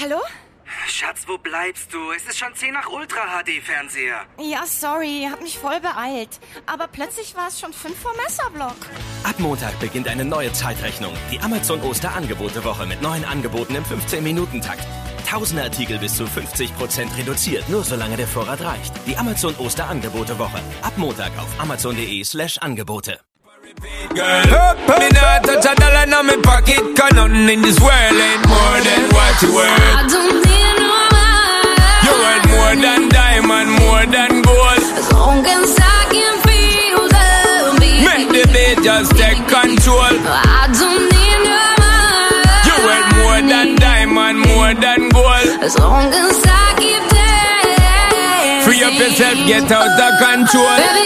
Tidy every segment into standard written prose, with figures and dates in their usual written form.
Hallo? Schatz, wo bleibst du? Es ist schon 10 nach Ultra-HD-Fernseher. Ja, sorry, hab mich voll beeilt. Aber plötzlich war es schon 5 vor Messerblock. Ab Montag beginnt eine neue Zeitrechnung. Die Amazon-Oster-Angebote-Woche mit neuen Angeboten im 15-Minuten-Takt. Tausende Artikel bis zu 50% reduziert, nur solange der Vorrat reicht. Die Amazon-Oster-Angebote-Woche. Ab Montag auf amazon.de/Angebote. Girl, me not touch a dollar in my pocket, 'cause nothing in this world ain't more than what you worth. I don't need no man. You worth more than diamond, more than gold. As long as I can feel the beat. Make the beat just take control. I don't need no man. You worth more than diamond, more than gold. As long as I keep dancing. Free up yourself, get out of control. Baby,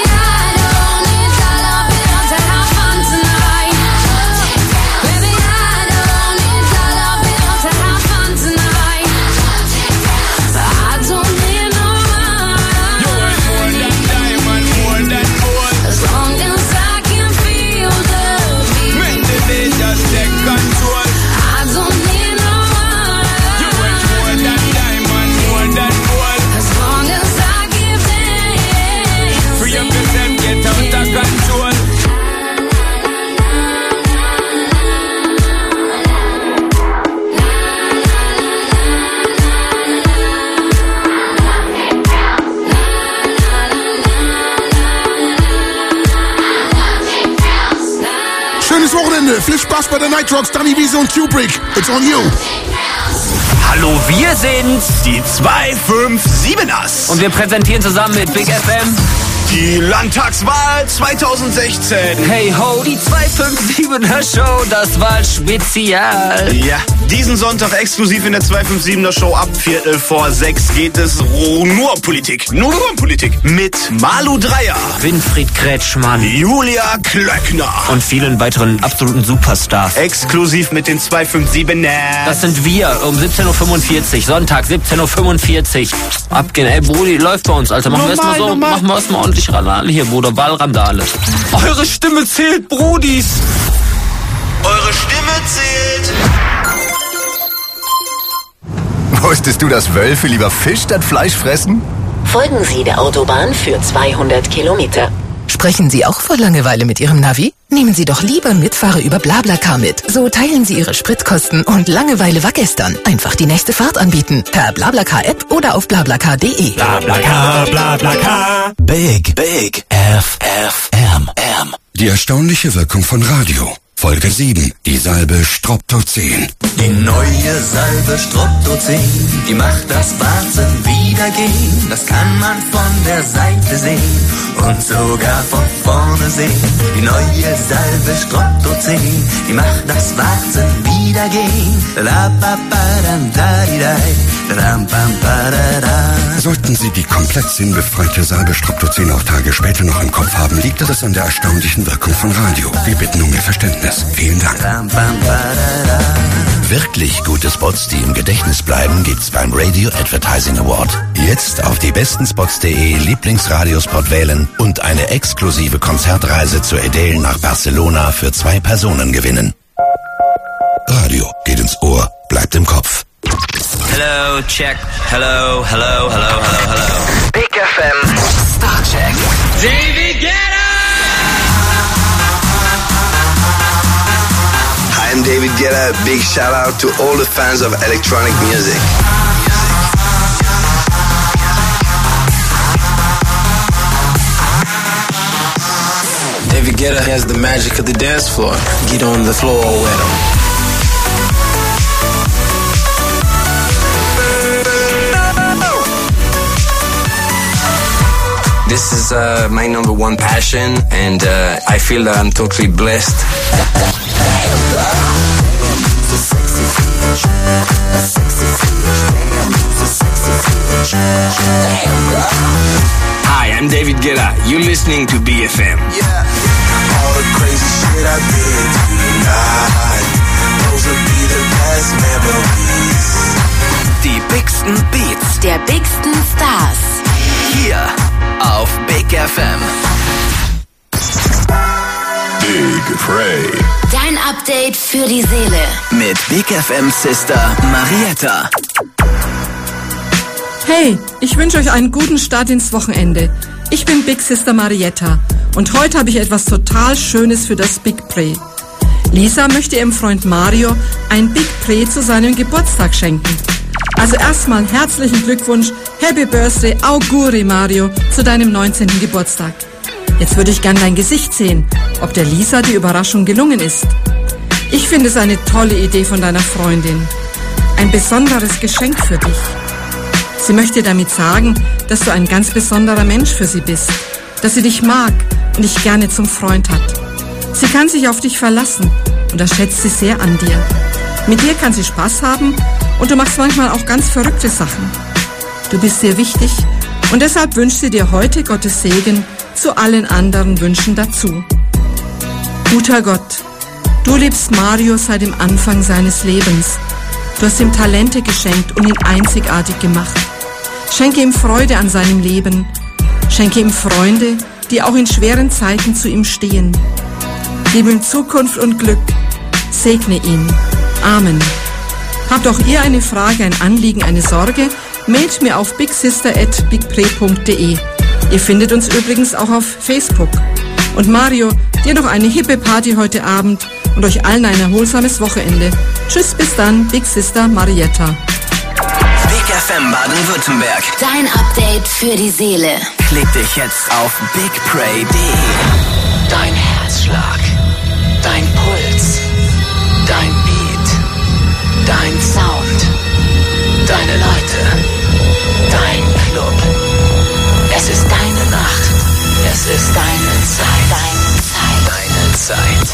Wochenende. Viel Spaß bei der Nightrocks, Danny Wiese und Kubrick. It's on you. Hallo, wir sind's, die 257ers. Und wir präsentieren zusammen mit Big FM die Landtagswahl 2016. Hey ho, die 257er Show, das Wahlspezial. Ja, diesen Sonntag exklusiv in der 257er Show ab 5:45 geht es nur um Politik. Nur um Politik. Mit Malu Dreyer, Winfried Kretschmann, Julia Klöckner und vielen weiteren absoluten Superstars. Exklusiv mit den 257ers. Das sind wir um 17:45 Uhr, Sonntag 17:45 Uhr. Abgehen. Ey, Brudi, läuft bei uns, Alter. Machen wir erstmal so, machen wir erstmal ordentlich Randale hier, Bruder. Wahlrandale. Eure Stimme zählt, Brudis. Eure Stimme zählt. Wusstest du, dass Wölfe lieber Fisch statt Fleisch fressen? Folgen Sie der Autobahn für 200 Kilometer. Sprechen Sie auch vor Langeweile mit Ihrem Navi? Nehmen Sie doch lieber Mitfahrer über BlaBlaCar mit. So teilen Sie Ihre Spritkosten und Langeweile vergestern. Einfach die nächste Fahrt anbieten. Per BlaBlaCar-App oder auf blablacar.de. BlaBlaCar, BlaBlaCar. Big FM. Die erstaunliche Wirkung von Radio. Folge 7. Die Salbe Streptozan. Die neue Salbe Streptozan, die macht das Warzen wieder gehen. Das kann man von der Seite sehen und sogar von vorne sehen. Die neue Salbe Streptozan, die macht das Warzen wieder gehen. Sollten Sie die komplett sinnbefreite Salbe Streptozan auch Tage später noch im Kopf haben, liegt das an der erstaunlichen Wirkung von Radio. Wir bitten um Ihr Verständnis. Vielen Dank. Wirklich gute Spots, die im Gedächtnis bleiben, gibt's beim Radio Advertising Award. Jetzt auf diebestenspots.de Lieblingsradiospot wählen und eine exklusive Konzertreise zur Adele nach Barcelona für 2 Personen gewinnen. Radio geht ins Ohr, bleibt im Kopf. Hello, check. Hello. Big FM. Starcheck. David Guetta! Hi, I'm David Guetta. Big shout out to all the fans of electronic music. David Guetta has the magic of the dance floor. Get on the floor with him. This is my number one passion, and I feel that I'm totally blessed. Hi, I'm David Guetta. You're listening to BFM. Yeah, all the crazy shit I've been through tonight. Those will be the best memories. Die bigsten Beats der bigsten Stars. Hier auf Big FM. Big Frey. Dein Update für die Seele. Mit Big FM Sister Marietta. Hey, ich wünsche euch einen guten Start ins Wochenende. Ich bin Big Sister Marietta und heute habe ich etwas total Schönes für das Big Pre. Lisa möchte ihrem Freund Mario ein Big Pre zu seinem Geburtstag schenken. Also erstmal herzlichen Glückwunsch, Happy Birthday, Auguri Mario, zu deinem 19. Geburtstag. Jetzt würde ich gern dein Gesicht sehen, ob der Lisa die Überraschung gelungen ist. Ich finde es eine tolle Idee von deiner Freundin. Ein besonderes Geschenk für dich. Sie möchte damit sagen, dass du ein ganz besonderer Mensch für sie bist, dass sie dich mag und dich gerne zum Freund hat. Sie kann sich auf dich verlassen und das schätzt sie sehr an dir. Mit dir kann sie Spaß haben und du machst manchmal auch ganz verrückte Sachen. Du bist sehr wichtig und deshalb wünscht sie dir heute Gottes Segen zu allen anderen Wünschen dazu. Guter Gott, du liebst Mario seit dem Anfang seines Lebens. Du hast ihm Talente geschenkt und ihn einzigartig gemacht. Schenke ihm Freude an seinem Leben. Schenke ihm Freunde, die auch in schweren Zeiten zu ihm stehen. Gib ihm Zukunft und Glück. Segne ihn. Amen. Habt auch ihr eine Frage, ein Anliegen, eine Sorge? Mailt mir auf bigsister@bigpre.de. Ihr findet uns übrigens auch auf Facebook. Und Mario, dir noch eine hippe Party heute Abend und euch allen ein erholsames Wochenende. Tschüss, bis dann, Big Sister Marietta. Big FM Baden-Württemberg. Dein Update für die Seele. Klick dich jetzt auf bigpray.de. Dein Herzschlag, dein Puls, dein Beat, dein Sound, deine Leute, dein Club. Es ist deine Nacht, es ist deine Zeit, deine Zeit.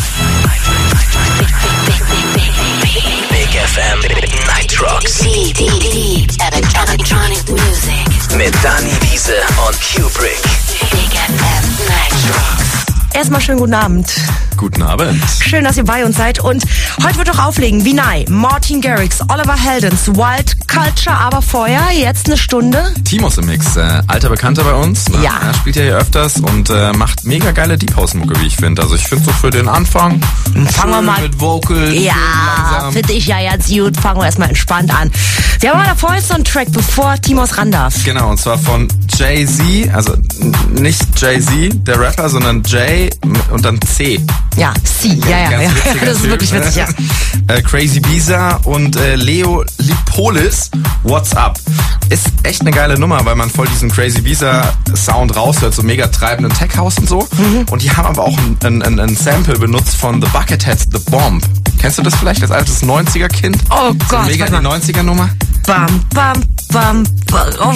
Big FM Nightrocks. Deep Electronic Music. Mit Dani Wiese und Kubrick. Big FM Nightrocks. Erstmal schönen guten Abend. Guten Abend. Schön, dass ihr bei uns seid. Und heute wird doch auflegen Vinay, Martin Garrix, Oliver Heldens, Wild Culture, aber vorher jetzt eine Stunde. Timos im Mix, alter Bekannter bei uns. Ne? Ja. Er spielt ja hier öfters und macht mega geile Deep House Mucke, wie ich finde. Also ich finde so für den Anfang fangen wir mal mit Vocals. Ja, finde ich ja jetzt gut. Fangen wir erstmal entspannt an. Wir haben aber davor jetzt so einen Track, bevor Timos ran darf. Genau, und zwar von Jay-Z, also nicht Jay-Z, der Rapper, sondern Jay und dann C. Ja, C, ja. Das ist wirklich witzig, ja. Crazy Bisa und Leo Lipolis, What's Up. Ist echt eine geile Nummer, weil man voll diesen Crazy Bisa Sound raushört, so mega treibenden Tech House und so. Und die haben aber auch ein Sample benutzt von The Bucketheads, The Bomb. Kennst du das vielleicht als altes 90er-Kind? Oh Gott. So mega die 90er-Nummer? Bam, bam, bam, bam. Oh.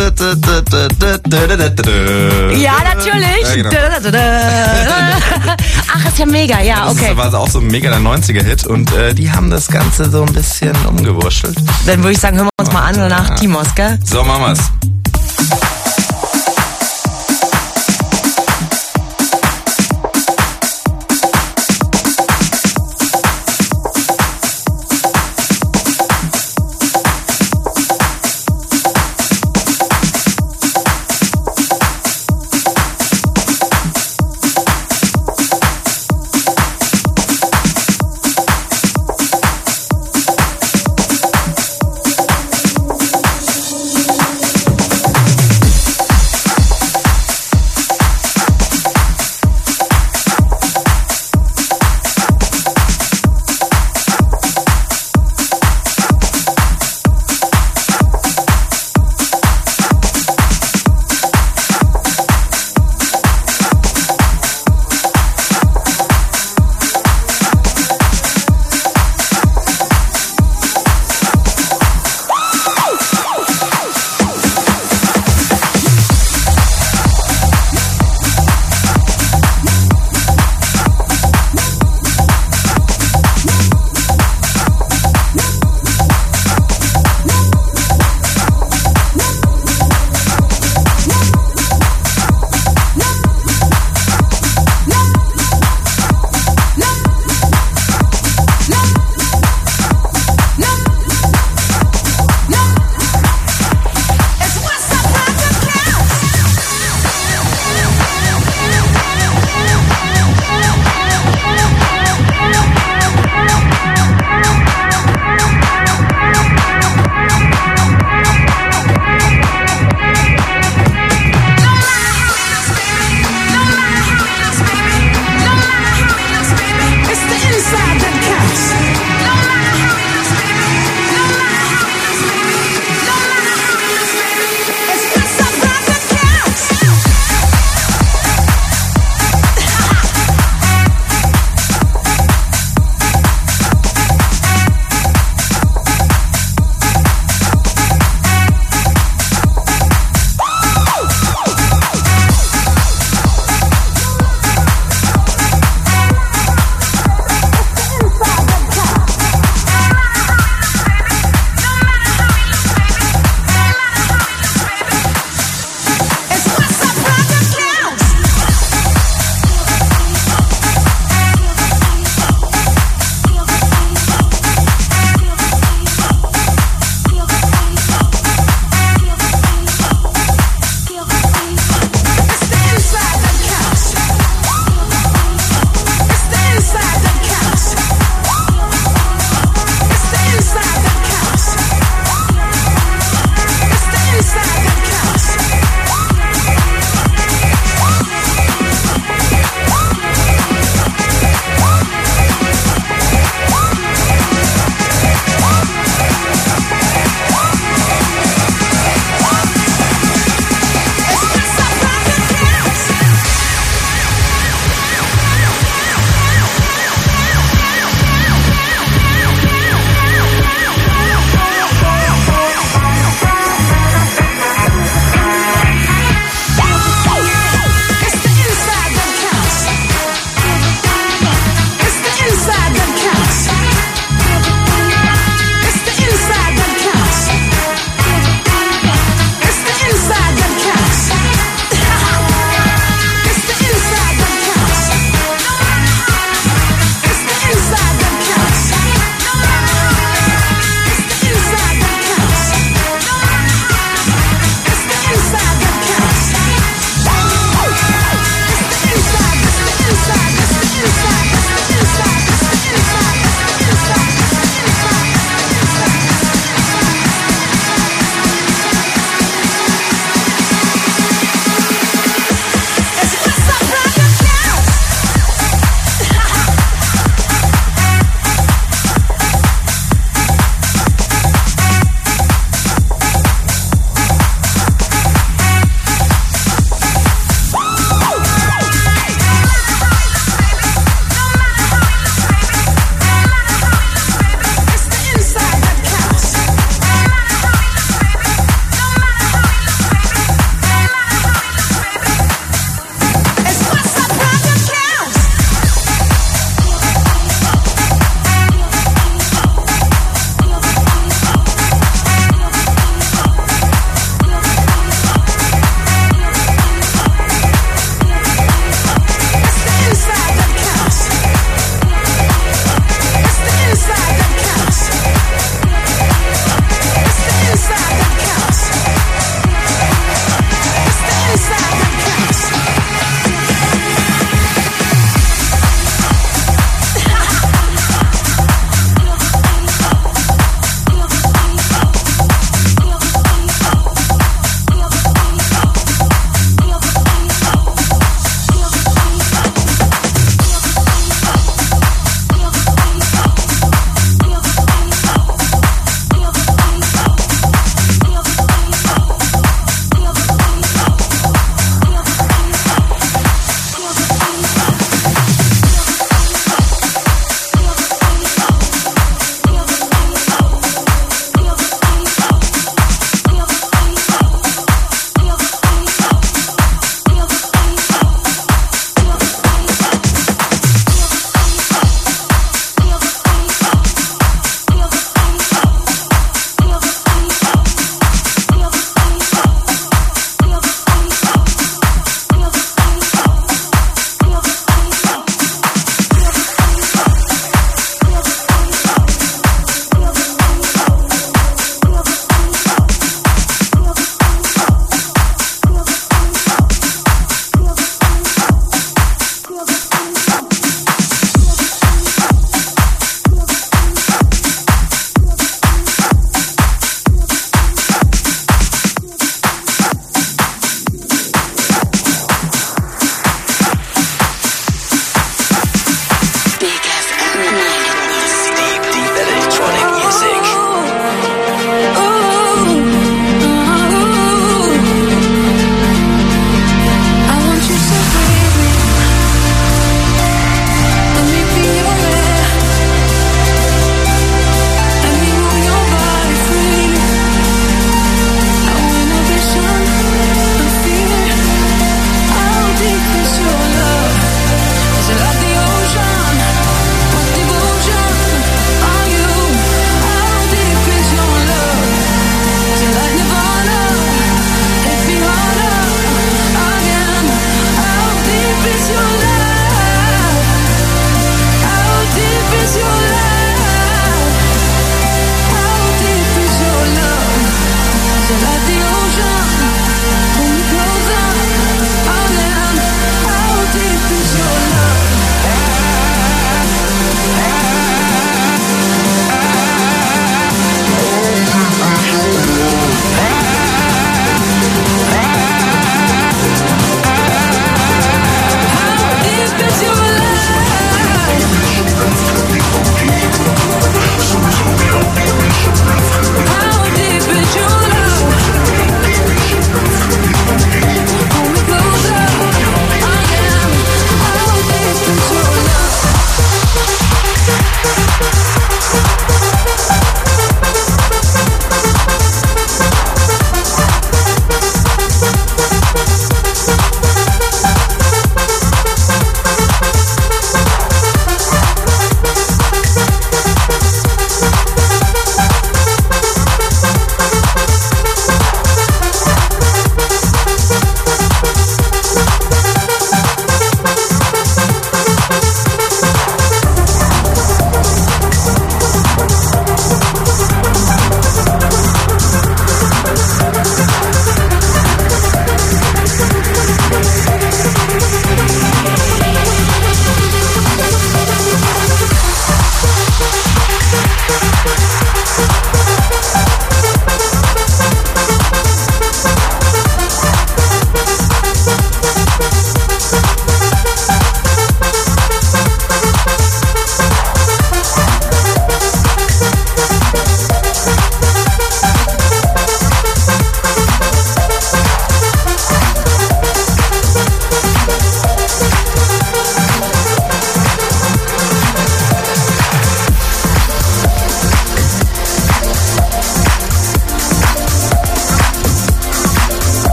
Ja, natürlich. Ja, genau. Ach, ist ja mega, ja, okay. Das war auch so ein mega der 90er-Hit und die haben das Ganze so ein bisschen umgewurschtelt. Dann würde ich sagen, hören wir uns mal an danach Timos, gell? So, machen wir's.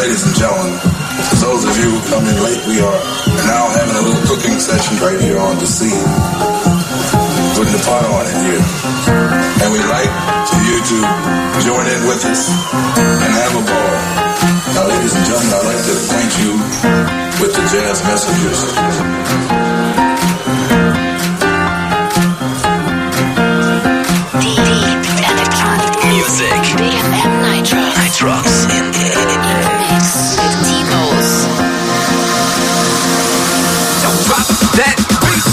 ladies and gentlemen, for those of you who come in late, we are now having a little cooking session right here on the scene. Putting the pot on in here. And we'd like for you to join in with us and have a ball. Now, ladies and gentlemen, I'd like to acquaint you with the Jazz Messengers. Music. Big FM Nitrox. Nitrox in mix with Timos. Drop that beat.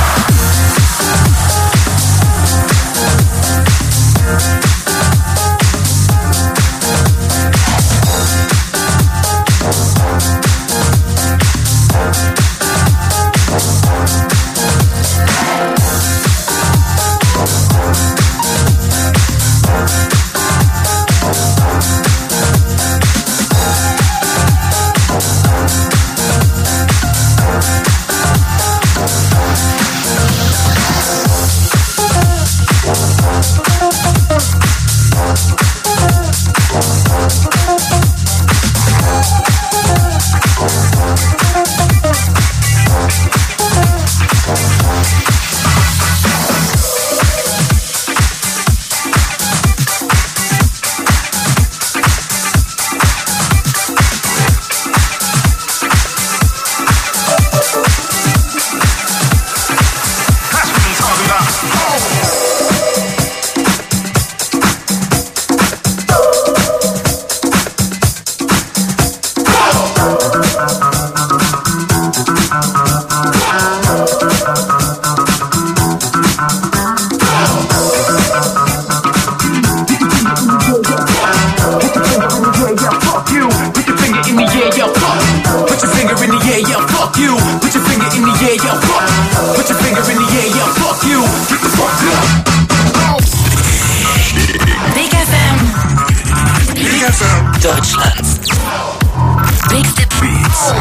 Deutschlands bigste Beats.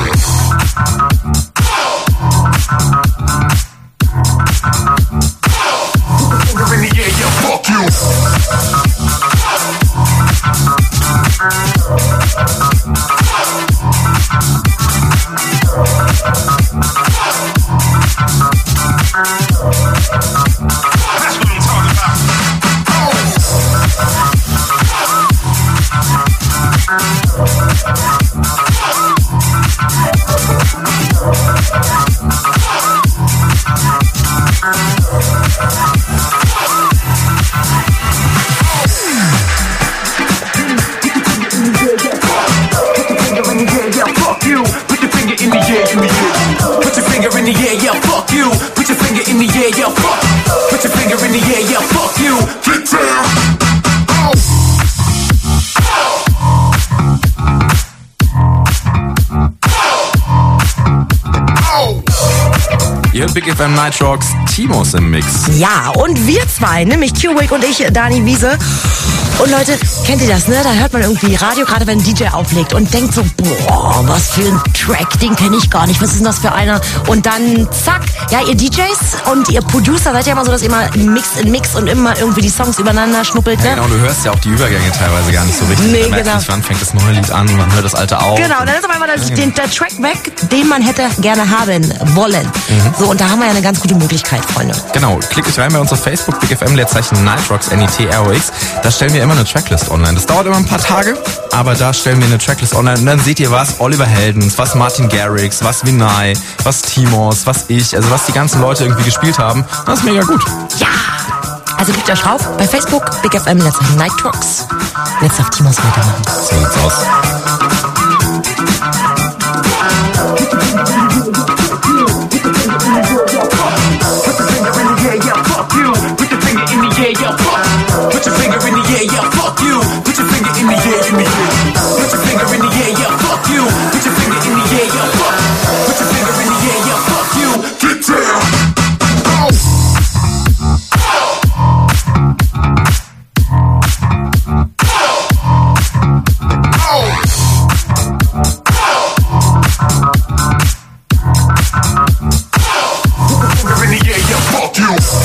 Big FM Nitrox, Timos im Mix. Ja, und wir zwei, nämlich Cubic und ich, Dani Wiese. Und Leute, kennt ihr das, ne? Da hört man irgendwie Radio, gerade wenn ein DJ auflegt und denkt so, boah, was für ein Track, den kenne ich gar nicht, was ist denn das für einer? Und dann zack, ja, ihr DJs und ihr Producer seid ja immer so, dass ihr immer Mix und immer irgendwie die Songs übereinander schnuppelt, ne? Ja, genau, du hörst ja auch die Übergänge teilweise gar nicht so richtig. Nee, genau. Nicht, wann fängt das neue Lied an, wann hört das alte auf. Genau, dann ist auf einmal der Track weg, den man hätte gerne haben wollen. So, und da haben wir ja eine ganz gute Möglichkeit, Freunde. Genau, klickt euch rein bei uns auf Facebook, Big FM, Leerzeichen Nitrox, NITROX. Da stellen wir immer eine Tracklist online. Das dauert immer ein paar Tage, aber da stellen wir eine Tracklist online und dann seht ihr was Oliver Heldens, was Martin Garrix, was Vinay, was Timos, was ich, also was die ganzen Leute irgendwie gespielt haben. Das ist mega gut. Ja! Also klickt euch rauf bei Facebook, Big FM, Leerzeichen Nitrox. Jetzt auf Timos weitermachen. So sieht's aus. Fuck you.